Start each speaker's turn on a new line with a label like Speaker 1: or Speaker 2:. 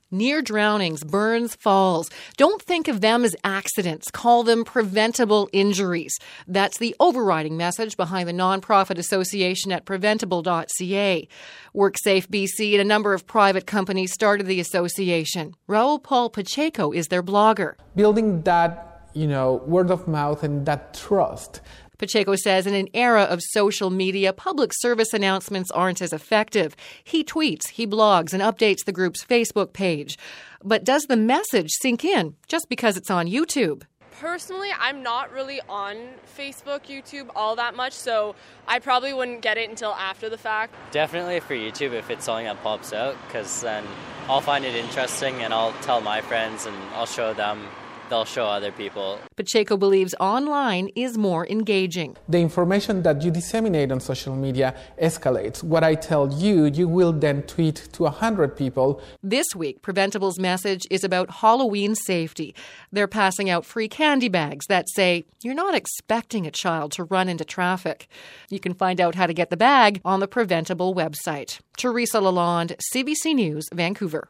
Speaker 1: Near drownings, burns, falls. Don't think of them as accidents. Call them preventable injuries. That's the overriding message behind the nonprofit association at preventable.ca. WorkSafe BC and a number of private companies started the association. Raul Paul Pacheco is their blogger.
Speaker 2: Building that, word of mouth and that trust.
Speaker 1: Pacheco says in an era of social media, public service announcements aren't as effective. He tweets, he blogs, and updates the group's Facebook page. But does the message sink in just because it's on YouTube?
Speaker 3: Personally, I'm not really on Facebook, YouTube all that much, so I probably wouldn't get it until after the fact.
Speaker 4: Definitely for YouTube if it's something that pops out, because then I'll find it interesting and I'll tell my friends and I'll show them. They'll show other people.
Speaker 1: Pacheco believes online is more engaging.
Speaker 2: The information that you disseminate on social media escalates. What I tell you, you will then tweet to 100 people.
Speaker 1: This week, Preventable's message is about Halloween safety. They're passing out free candy bags that say, you're not expecting a child to run into traffic. You can find out how to get the bag on the Preventable website. Teresa Lalonde, CBC News, Vancouver.